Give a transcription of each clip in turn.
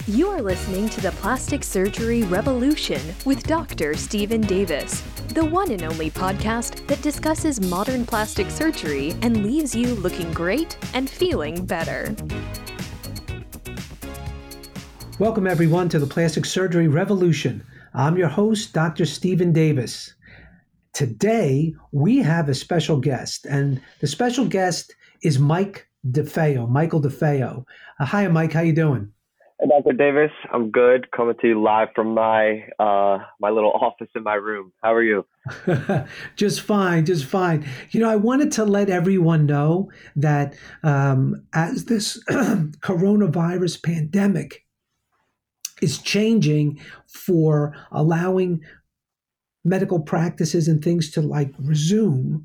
You are listening to the Plastic Surgery Revolution with Dr. Stephen Davis, the one and only podcast that discusses modern plastic surgery and leaves you looking great and feeling better. Welcome, everyone, to the Plastic Surgery Revolution. I'm your host, Dr. Stephen Davis. Today, we have a special guest, and the special guest is Michael DeFeo. Hi, Mike. How you doing? Hey, Dr. Davis. I'm good. Coming to you live from my little office in my room. How are you? Just fine. You know, I wanted to let everyone know that as this coronavirus pandemic is changing for allowing medical practices and things to resume,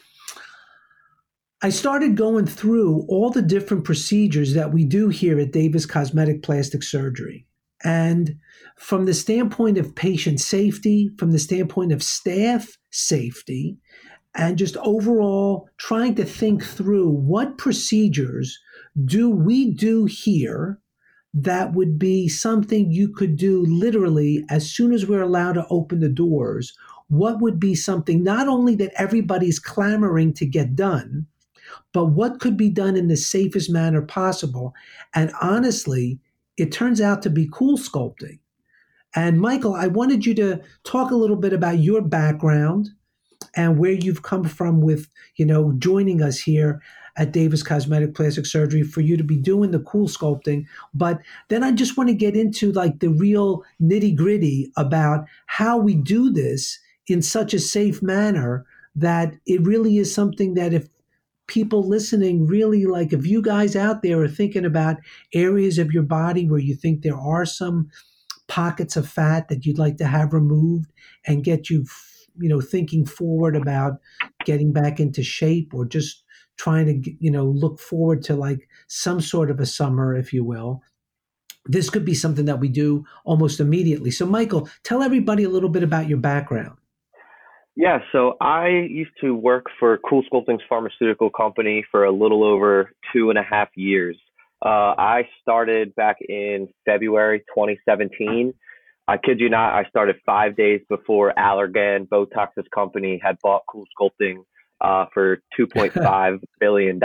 I started going through all the different procedures that we do here at Davis Cosmetic Plastic Surgery. And from the standpoint of patient safety, from the standpoint of staff safety, and just overall trying to think through what procedures do we do here that would be something you could do literally as soon as we're allowed to open the doors. What would be something not only that everybody's clamoring to get done, but what could be done in the safest manner possible? And honestly, it turns out to be CoolSculpting. And Michael, I wanted you to talk a little bit about your background and where you've come from with, joining us here at Davis Cosmetic Plastic Surgery for you to be doing the CoolSculpting. But then I just want to get into the real nitty gritty about how we do this in such a safe manner that it really is something that if people listening really if you guys out there are thinking about areas of your body where you think there are some pockets of fat that you'd like to have removed and get you, thinking forward about getting back into shape or just trying to, look forward to some sort of a summer, if you will. This could be something that we do almost immediately. So Michael, tell everybody a little bit about your background. Yeah, so I used to work for CoolSculpting's pharmaceutical company for a little over 2.5 years. I started back in February 2017. I kid you not, I started 5 days before Allergan, Botox's company, had bought CoolSculpting for $2.5 billion.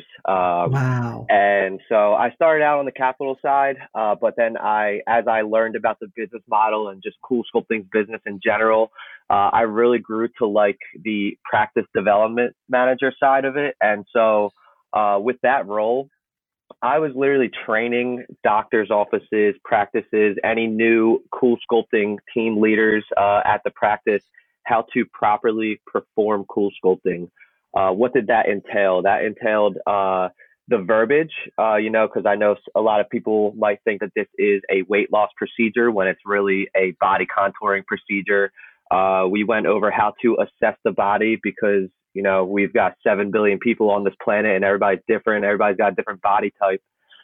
Wow. And so I started out on the capital side, but then as I learned about the business model and just CoolSculpting's business in general, I really grew to the practice development manager side of it. And so with that role, I was literally training doctors' offices, practices, any new CoolSculpting team leaders at the practice, how to properly perform CoolSculpting. What did that entail? That entailed the verbiage, because I know a lot of people might think that this is a weight loss procedure when it's really a body contouring procedure. We went over how to assess the body because, we've got 7 billion people on this planet and everybody's different. Everybody's got a different body type.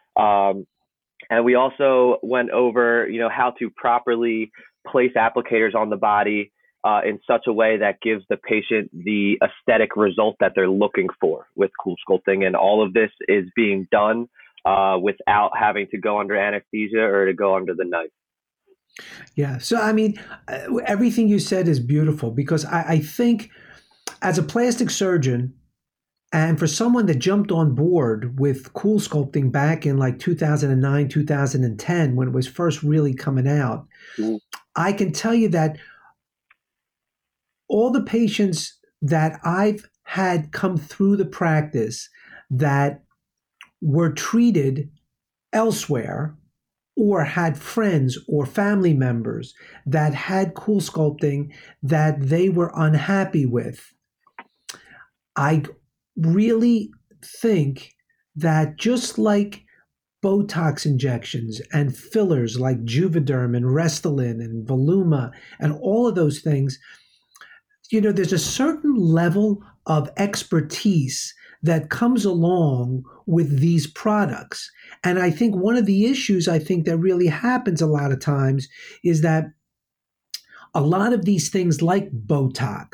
And we also went over, how to properly place applicators on the body in such a way that gives the patient the aesthetic result that they're looking for with CoolSculpting. And all of this is being done without having to go under anesthesia or to go under the knife. Yeah. So, everything you said is beautiful because I think as a plastic surgeon and for someone that jumped on board with CoolSculpting back in 2009, 2010, when it was first really coming out, I can tell you that all the patients that I've had come through the practice that were treated elsewhere or had friends or family members that had CoolSculpting that they were unhappy with, I really think that just like Botox injections and fillers like Juvederm and Restylane and Voluma and all of those things, there's a certain level of expertise that comes along with these products. And I think one of the issues that really happens a lot of times is that a lot of these things like Botox,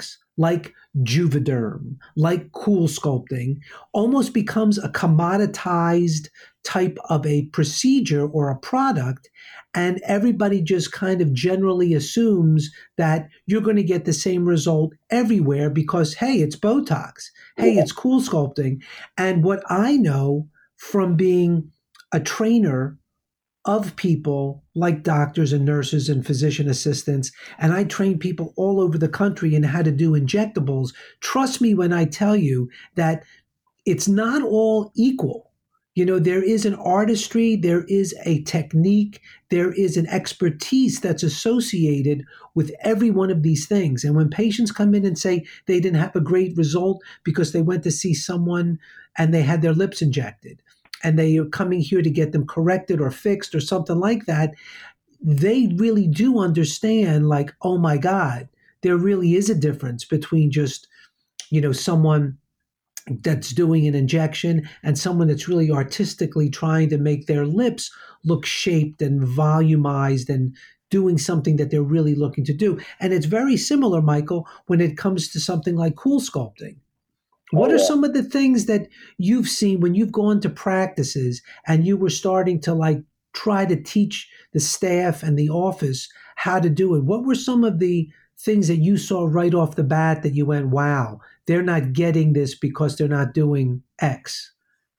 like Juvederm, like Cool Sculpting, almost becomes a commoditized type of a procedure or a product. And everybody just kind of generally assumes that you're going to get the same result everywhere because, hey, it's Botox. Hey, it's Cool Sculpting. And what I know from being a trainer of people like doctors and nurses and physician assistants, and I train people all over the country in how to do injectables. Trust me when I tell you that it's not all equal. You know, there is an artistry, there is a technique, there is an expertise that's associated with every one of these things. And when patients come in and say they didn't have a great result because they went to see someone and they had their lips injected, and they are coming here to get them corrected or fixed or something like that, they really do understand, like, oh my God, there really is a difference between just, you know, someone that's doing an injection and someone that's really artistically trying to make their lips look shaped and volumized and doing something that they're really looking to do. And it's very similar, Michael, when it comes to something like Cool Sculpting. What are some of the things that you've seen when you've gone to practices and you were starting to like try to teach the staff and the office how to do it? What were some of the things that you saw right off the bat that you went, wow, they're not getting this because they're not doing X?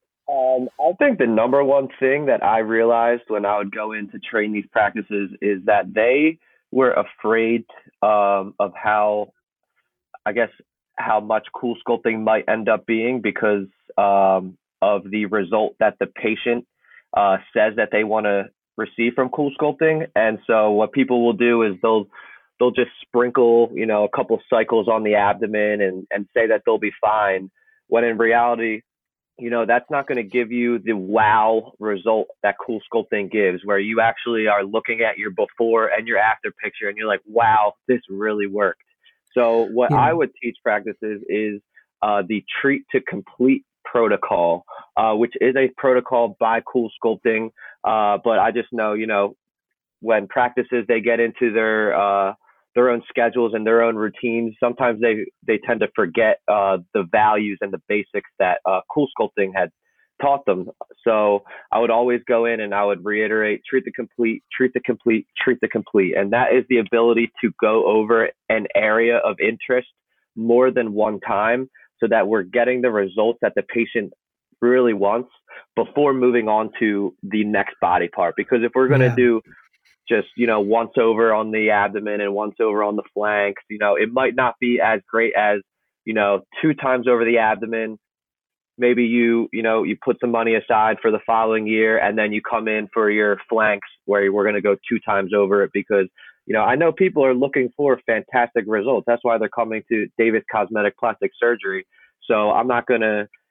I think the number one thing that I realized when I would go in to train these practices is that they were afraid of how, I guess, how much Cool Sculpting might end up being because of the result that the patient says that they want to receive from Cool Sculpting. And so what people will do is they'll just sprinkle, you know, a couple cycles on the abdomen and say that they'll be fine, when in reality, you know, that's not going to give you the wow result that Cool Sculpting gives, where you actually are looking at your before and your after picture and you're like, wow, this really worked. So what I would teach practices is the Treat to Complete protocol, which is a protocol by Cool Sculpting. But I just know, you know, when practices, they get into their own schedules and their own routines, sometimes they tend to forget the values and the basics that Cool Sculpting had taught them. So I would always go in and I would reiterate, treat the complete, treat the complete, treat the complete. And that is the ability to go over an area of interest more than one time so that we're getting the results that the patient really wants before moving on to the next body part. Because if we're going to do just, you know, once over on the abdomen and once over on the flanks, you know, it might not be as great as, you know, 2 times over the abdomen. Maybe you put some money aside for the following year and then you come in for your flanks where we're going to go 2 times over it because, you know, I know people are looking for fantastic results. That's why they're coming to Davis Cosmetic Plastic Surgery. So I'm not going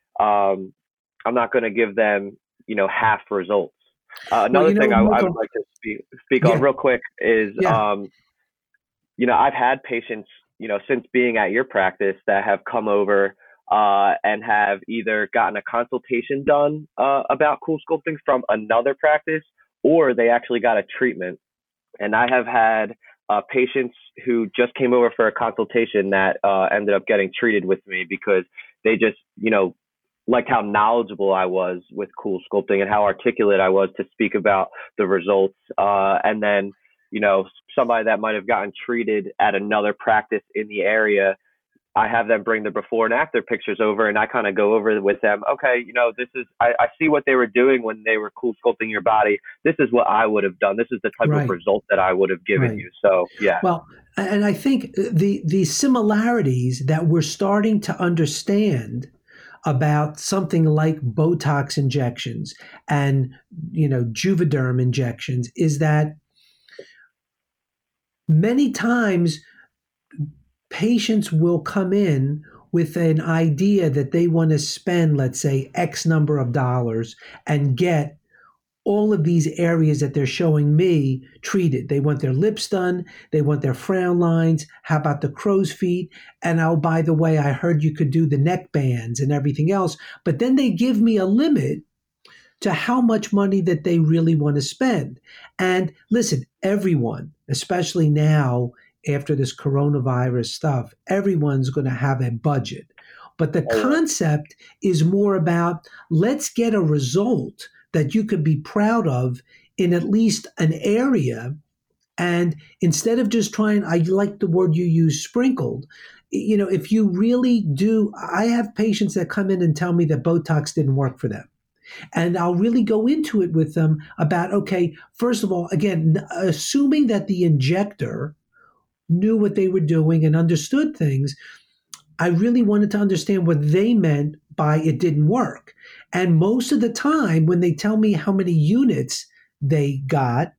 to give them, you know, half results. Another thing I would like to speak on real quick is, you know, I've had patients, you know, since being at your practice that have come over and have either gotten a consultation done about Cool Sculpting from another practice, or they actually got a treatment. And I have had patients who just came over for a consultation that ended up getting treated with me because they just, you know, liked how knowledgeable I was with Cool Sculpting and how articulate I was to speak about the results. And then, you know, somebody that might have gotten treated at another practice in the area, I have them bring the before and after pictures over and I kind of go over with them. Okay, you know, this is, I see what they were doing when they were Cool Sculpting your body. This is what I would have done. This is the type of result that I would have given you. So, yeah. Well, and I think the similarities that we're starting to understand about something like Botox injections and, you know, Juvederm injections is that many times patients will come in with an idea that they want to spend, let's say, X number of dollars and get all of these areas that they're showing me treated. They want their lips done. They want their frown lines. How about the crow's feet? And oh, by the way, I heard you could do the neck bands and everything else. But then they give me a limit to how much money that they really want to spend. And listen, everyone, especially now after this coronavirus stuff, everyone's going to have a budget. But the concept is more about, let's get a result that you could be proud of in at least an area. And instead of just trying, I like the word you use, sprinkled. If you really do, I have patients that come in and tell me that Botox didn't work for them. And I'll really go into it with them about, okay, first of all, again, assuming that the injector knew what they were doing and understood things, I really wanted to understand what they meant by it didn't work. And most of the time, when they tell me how many units they got,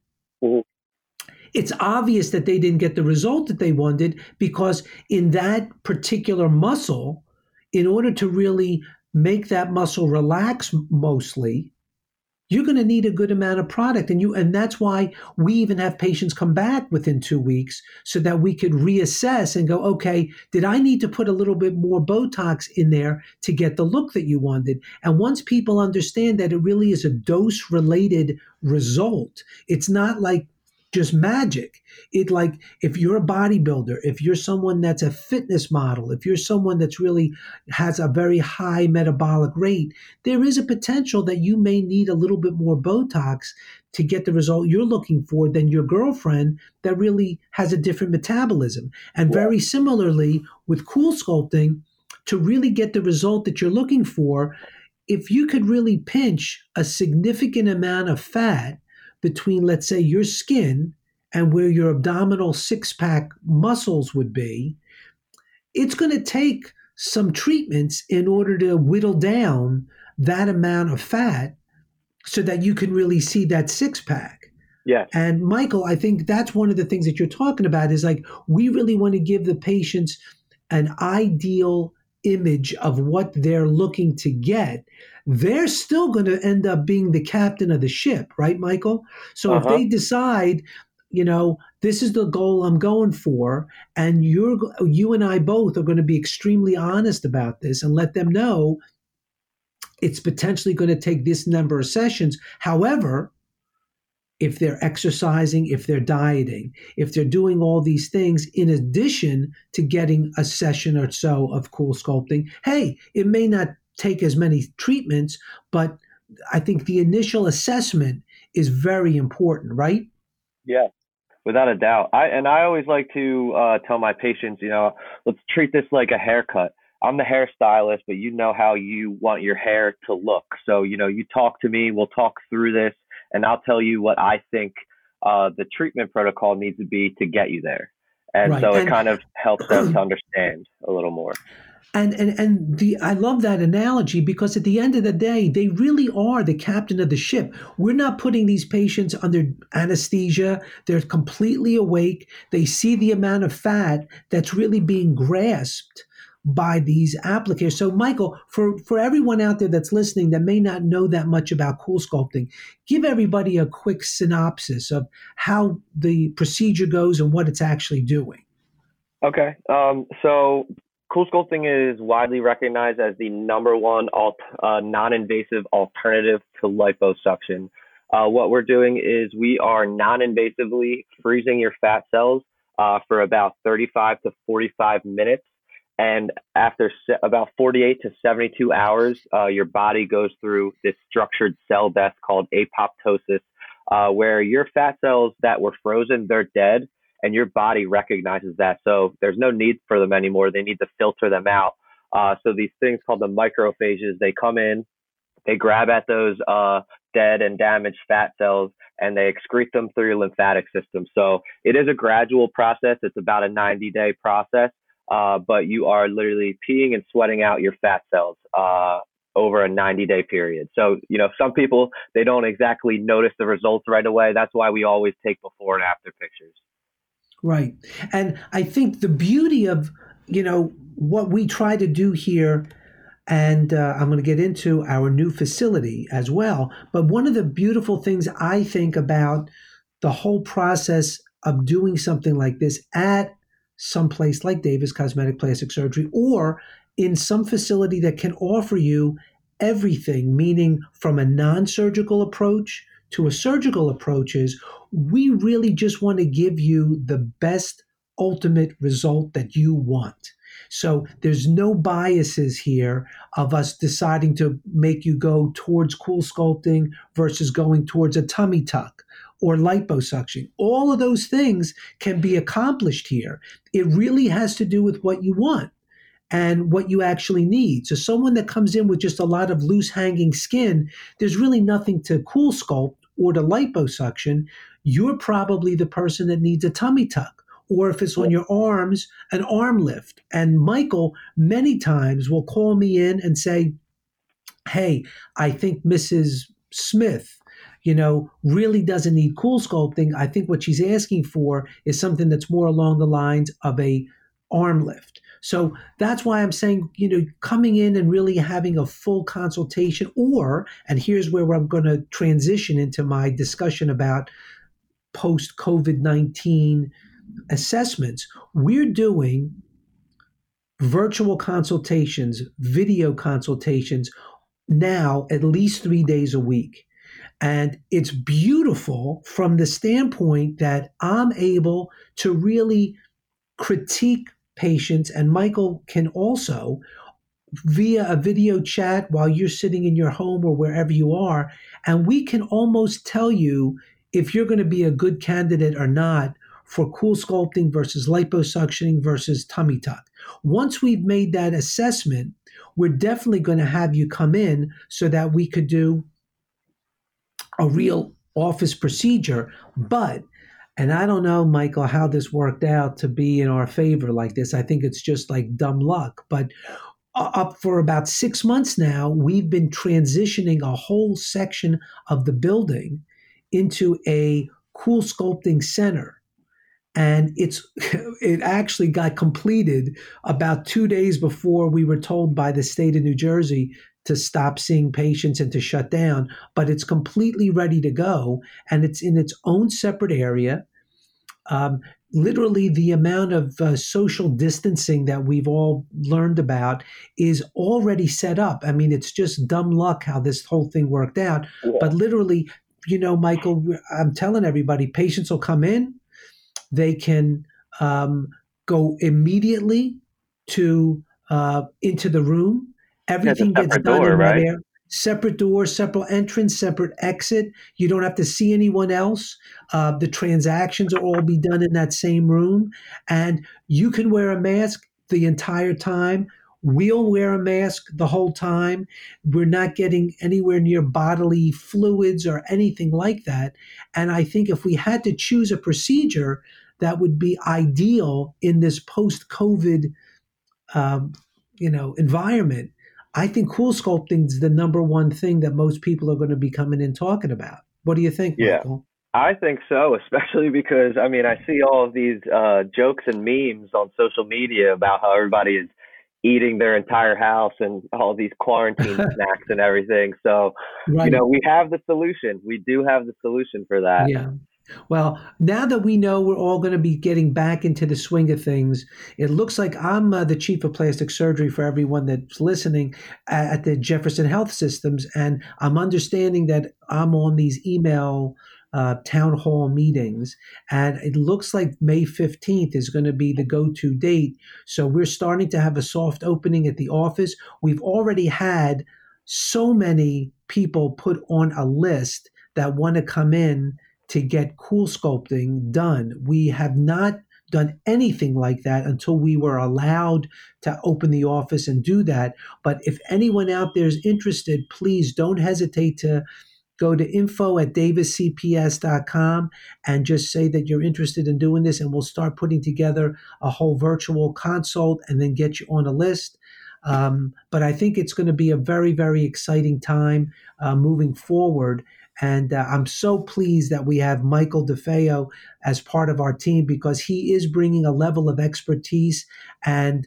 it's obvious that they didn't get the result that they wanted, because in that particular muscle, in order to really make that muscle relax mostly, you're going to need a good amount of product. And that's why we even have patients come back within 2 weeks so that we could reassess and go, okay, did I need to put a little bit more Botox in there to get the look that you wanted? And once people understand that it really is a dose related result, it's not like just magic. It, like, if you're a bodybuilder, if you're someone that's a fitness model, if you're someone that's really has a very high metabolic rate, there is a potential that you may need a little bit more Botox to get the result you're looking for than your girlfriend that really has a different metabolism. And very similarly with CoolSculpting, to really get the result that you're looking for, if you could really pinch a significant amount of fat between, let's say, your skin and where your abdominal six-pack muscles would be, it's going to take some treatments in order to whittle down that amount of fat so that you can really see that six-pack. Yeah. And Michael, I think that's one of the things that you're talking about, is like, we really want to give the patients an ideal image of what they're looking to get. They're still going to end up being the captain of the ship, right, Michael? So if they decide, this is the goal I'm going for, and you and I both are going to be extremely honest about this and let them know it's potentially going to take this number of sessions. However, if they're exercising, if they're dieting, if they're doing all these things in addition to getting a session or so of CoolSculpting, hey, it may not take as many treatments, but I think the initial assessment is very important, right? Yeah, without a doubt. I always like to tell my patients, let's treat this like a haircut. I'm the hairstylist, but you know how you want your hair to look. So, you talk to me, we'll talk through this, and I'll tell you what I think the treatment protocol needs to be to get you there. And so it kind of helps them to understand a little more. I love that analogy, because at the end of the day, they really are the captain of the ship. We're not putting these patients under anesthesia. They're completely awake. They see the amount of fat that's really being grasped by these applicators. So, Michael, for everyone out there that's listening that may not know that much about CoolSculpting, give everybody a quick synopsis of how the procedure goes and what it's actually doing. Okay. So CoolSculpting is widely recognized as the number one non-invasive alternative to liposuction. What we're doing is we are non-invasively freezing your fat cells for about 35 to 45 minutes. And after about 48 to 72 hours, your body goes through this structured cell death called apoptosis, where your fat cells that were frozen, they're dead, and your body recognizes that. So there's no need for them anymore. They need to filter them out. So these things called the macrophages, they come in, they grab at those dead and damaged fat cells, and they excrete them through your lymphatic system. So it is a gradual process. It's about a 90-day process. But you are literally peeing and sweating out your fat cells over a 90-day period. So, some people, they don't exactly notice the results right away. That's why we always take before and after pictures. Right. And I think the beauty of, what we try to do here, and I'm going to get into our new facility as well, but one of the beautiful things I think about the whole process of doing something like this at someplace like Davis Cosmetic Plastic Surgery, or in some facility that can offer you everything, meaning from a non-surgical approach to a surgical approach, is we really just want to give you the best ultimate result that you want. So there's no biases here of us deciding to make you go towards cool sculpting versus going towards a tummy tuck or liposuction. All of those things can be accomplished here. It really has to do with what you want and what you actually need. So someone that comes in with just a lot of loose hanging skin, there's really nothing to cool sculpt or to liposuction. You're probably the person that needs a tummy tuck. Or if it's on your arms, an arm lift. And Michael many times will call me in and say, hey, I think Mrs. Smith, really doesn't need cool sculpting. I think what she's asking for is something that's more along the lines of a arm lift. So that's why I'm saying, coming in and really having a full consultation, and here's where I'm going to transition into my discussion about post-COVID-19 assessments. We're doing virtual consultations, video consultations now at least 3 days a week. And it's beautiful from the standpoint that I'm able to really critique patients, and Michael can also, via a video chat while you're sitting in your home or wherever you are, and we can almost tell you if you're going to be a good candidate or not for cool sculpting versus liposuctioning versus tummy tuck. Once we've made that assessment, we're definitely going to have you come in so that we could do a real office procedure. And I don't know, Michael, how this worked out to be in our favor like this. I think it's just like dumb luck. But up for about 6 months now, we've been transitioning a whole section of the building into a cool sculpting center. And it actually got completed about 2 days before we were told by the state of New Jersey to stop seeing patients and to shut down. But it's completely ready to go, and it's in its own separate area. Literally, the amount of social distancing that we've all learned about is already set up. I mean, it's just dumb luck how this whole thing worked out. Yeah. But literally, Michael, I'm telling everybody, patients will come in. They can go immediately to into the room. Everything gets done door, in right? that area. Separate door, separate entrance, separate exit. You don't have to see anyone else. The transactions will all be done in that same room. And you can wear a mask the entire time. We'll wear a mask the whole time. We're not getting anywhere near bodily fluids or anything like that. And I think if we had to choose a procedure that would be ideal in this post-COVID, environment, I think cool sculpting is the number one thing that most people are going to be coming in talking about. What do you think, Michael? I think so, especially because, I see all of these jokes and memes on social media about how everybody is eating their entire house and all these quarantine snacks and everything. So, right. We have the solution. We do have the solution for that. Yeah. Well, now that we know we're all going to be getting back into the swing of things, it looks like I'm the chief of plastic surgery for everyone that's listening at the Jefferson Health Systems. And I'm understanding that I'm on these email town hall meetings. And it looks like May 15th is going to be the go-to date. So we're starting to have a soft opening at the office. We've already had so many people put on a list that want to come in to get cool sculpting done. We have not done anything like that until we were allowed to open the office and do that. But if anyone out there is interested, please don't hesitate to go to info@daviscps.com and just say that you're interested in doing this, and we'll start putting together a whole virtual consult and then get you on a list. But I think it's going to be a very, very exciting time moving forward. And I'm so pleased that we have Michael DeFeo as part of our team, because he is bringing a level of expertise. And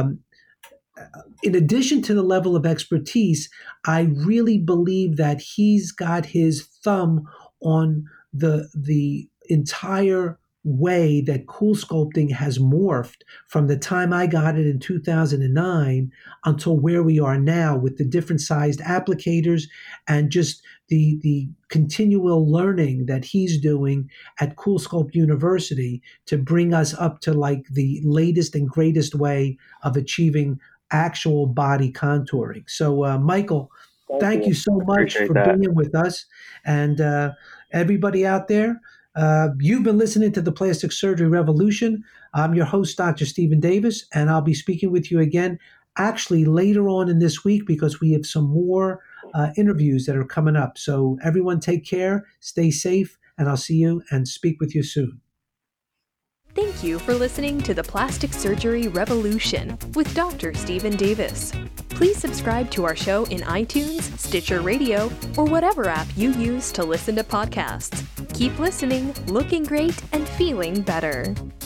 in addition to the level of expertise, I really believe that he's got his thumb on the entire way that CoolSculpting has morphed from the time I got it in 2009 until where we are now with the different sized applicators and just the continual learning that he's doing at CoolSculpt University to bring us up to like the latest and greatest way of achieving actual body contouring. So, Michael, thank you so much for being with us. And everybody out there, you've been listening to the Plastic Surgery Revolution. I'm your host, Dr. Stephen Davis, and I'll be speaking with you again actually later on in this week because we have some more interviews that are coming up. So everyone take care, stay safe, and I'll see you and speak with you soon. Thank you for listening to the Plastic Surgery Revolution with Dr. Stephen Davis. Please subscribe to our show in iTunes, Stitcher Radio, or whatever app you use to listen to podcasts. Keep listening, looking great, and feeling better.